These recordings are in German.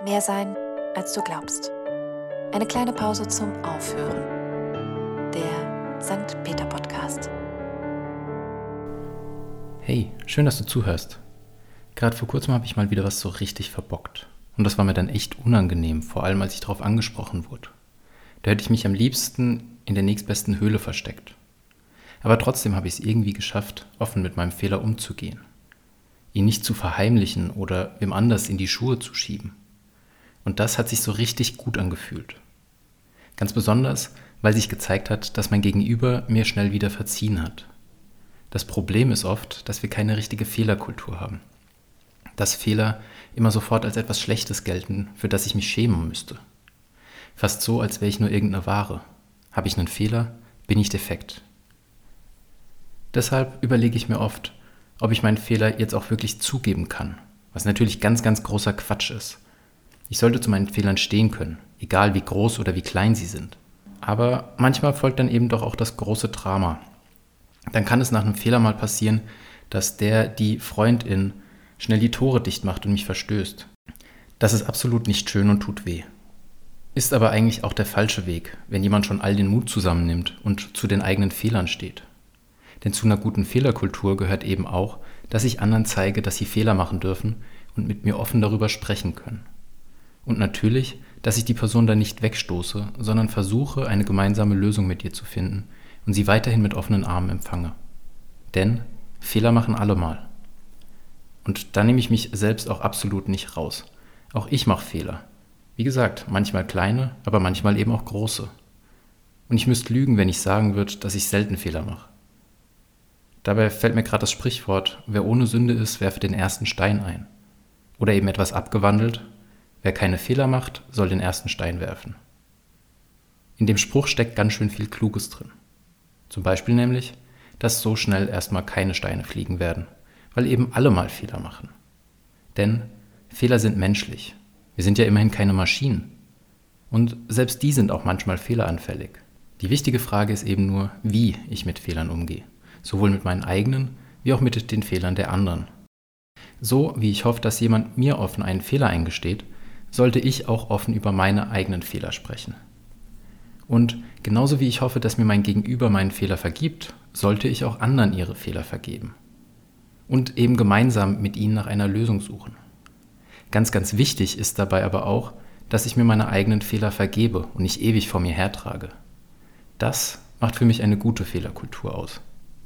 Mehr sein, als du glaubst. Eine kleine Pause zum Aufhören. Der St. Peter Podcast. Hey, schön, dass du zuhörst. Gerade vor kurzem habe ich mal wieder was so richtig verbockt. Und das war mir dann echt unangenehm, vor allem als ich darauf angesprochen wurde. Da hätte ich mich am liebsten in der nächstbesten Höhle versteckt. Aber trotzdem habe ich es irgendwie geschafft, offen mit meinem Fehler umzugehen. Ihn nicht zu verheimlichen oder wem anders in die Schuhe zu schieben. Und das hat sich so richtig gut angefühlt. Ganz besonders, weil sich gezeigt hat, dass mein Gegenüber mir schnell wieder verziehen hat. Das Problem ist oft, dass wir keine richtige Fehlerkultur haben. Dass Fehler immer sofort als etwas Schlechtes gelten, für das ich mich schämen müsste. Fast so, als wäre ich nur irgendeine Ware. Habe ich einen Fehler, bin ich defekt. Deshalb überlege ich mir oft, ob ich meinen Fehler jetzt auch wirklich zugeben kann, was natürlich ganz, ganz großer Quatsch ist. Ich sollte zu meinen Fehlern stehen können, egal wie groß oder wie klein sie sind. Aber manchmal folgt dann eben doch auch das große Drama. Dann kann es nach einem Fehler mal passieren, dass die Freundin schnell die Tore dicht macht und mich verstößt. Das ist absolut nicht schön und tut weh. Ist aber eigentlich auch der falsche Weg, wenn jemand schon all den Mut zusammennimmt und zu den eigenen Fehlern steht. Denn zu einer guten Fehlerkultur gehört eben auch, dass ich anderen zeige, dass sie Fehler machen dürfen und mit mir offen darüber sprechen können. Und natürlich, dass ich die Person dann nicht wegstoße, sondern versuche, eine gemeinsame Lösung mit ihr zu finden und sie weiterhin mit offenen Armen empfange. Denn Fehler machen alle mal. Und da nehme ich mich selbst auch absolut nicht raus. Auch ich mache Fehler. Wie gesagt, manchmal kleine, aber manchmal eben auch große. Und ich müsste lügen, wenn ich sagen würde, dass ich selten Fehler mache. Dabei fällt mir gerade das Sprichwort, wer ohne Sünde ist, werfe den ersten Stein ein. Oder eben etwas abgewandelt, wer keine Fehler macht, soll den ersten Stein werfen. In dem Spruch steckt ganz schön viel Kluges drin. Zum Beispiel nämlich, dass so schnell erstmal keine Steine fliegen werden, weil eben alle mal Fehler machen. Denn Fehler sind menschlich. Wir sind ja immerhin keine Maschinen. Und selbst die sind auch manchmal fehleranfällig. Die wichtige Frage ist eben nur, wie ich mit Fehlern umgehe. Sowohl mit meinen eigenen, wie auch mit den Fehlern der anderen. So wie ich hoffe, dass jemand mir offen einen Fehler eingesteht, sollte ich auch offen über meine eigenen Fehler sprechen. Und genauso wie ich hoffe, dass mir mein Gegenüber meinen Fehler vergibt, sollte ich auch anderen ihre Fehler vergeben. Und eben gemeinsam mit ihnen nach einer Lösung suchen. Ganz, ganz wichtig ist dabei aber auch, dass ich mir meine eigenen Fehler vergebe und nicht ewig vor mir hertrage. Das macht für mich eine gute Fehlerkultur aus.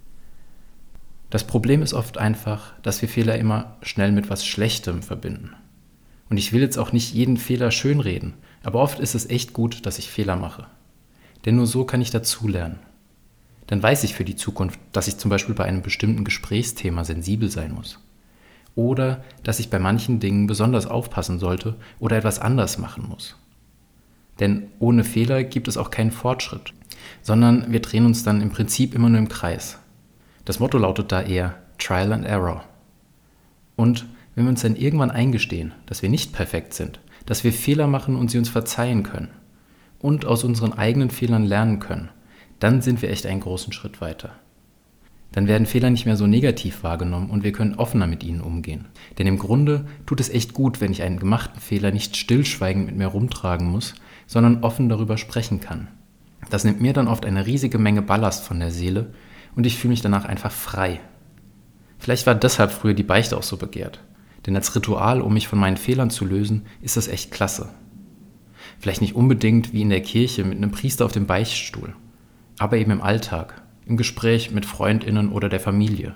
Das Problem ist oft einfach, dass wir Fehler immer schnell mit was Schlechtem verbinden. Und ich will jetzt auch nicht jeden Fehler schönreden, aber oft ist es echt gut, dass ich Fehler mache. Denn nur so kann ich dazulernen. Dann weiß ich für die Zukunft, dass ich zum Beispiel bei einem bestimmten Gesprächsthema sensibel sein muss. Oder dass ich bei manchen Dingen besonders aufpassen sollte oder etwas anders machen muss. Denn ohne Fehler gibt es auch keinen Fortschritt, sondern wir drehen uns dann im Prinzip immer nur im Kreis. Das Motto lautet da eher Trial and Error. Und wenn wir uns dann irgendwann eingestehen, dass wir nicht perfekt sind, dass wir Fehler machen und sie uns verzeihen können und aus unseren eigenen Fehlern lernen können, dann sind wir echt einen großen Schritt weiter. Dann werden Fehler nicht mehr so negativ wahrgenommen und wir können offener mit ihnen umgehen. Denn im Grunde tut es echt gut, wenn ich einen gemachten Fehler nicht stillschweigend mit mir rumtragen muss, sondern offen darüber sprechen kann. Das nimmt mir dann oft eine riesige Menge Ballast von der Seele und ich fühle mich danach einfach frei. Vielleicht war deshalb früher die Beichte auch so begehrt. Denn als Ritual, um mich von meinen Fehlern zu lösen, ist das echt klasse. Vielleicht nicht unbedingt wie in der Kirche mit einem Priester auf dem Beichtstuhl, aber eben im Alltag, im Gespräch mit FreundInnen oder der Familie.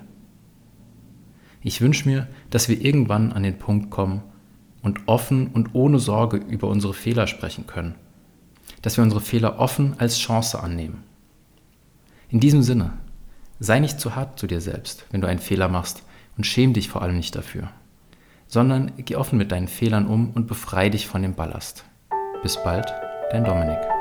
Ich wünsche mir, dass wir irgendwann an den Punkt kommen und offen und ohne Sorge über unsere Fehler sprechen können. Dass wir unsere Fehler offen als Chance annehmen. In diesem Sinne, sei nicht zu hart zu dir selbst, wenn du einen Fehler machst und schäm dich vor allem nicht dafür. Sondern geh offen mit deinen Fehlern um und befreie dich von dem Ballast. Bis bald, dein Dominik.